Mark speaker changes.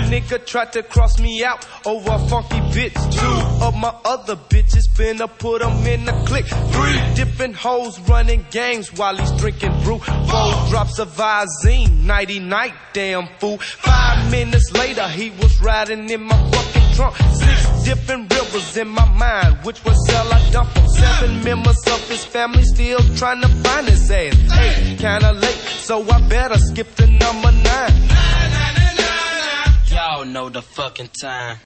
Speaker 1: nigga tried to cross me out over a funky bitch. 2 of my other bitches finna put him in the click. 3 different hoes running games while he's drinking brew. 4 drops of Visine, nighty-night, damn fool. 5 minutes later, he was riding in my fucking trunk. 6 different rivers in my mind, which one shall I dump him? 7 members of his family still trying to find his ass. 8, kinda late, so I better skip to number 9.
Speaker 2: Y'all know the fucking time.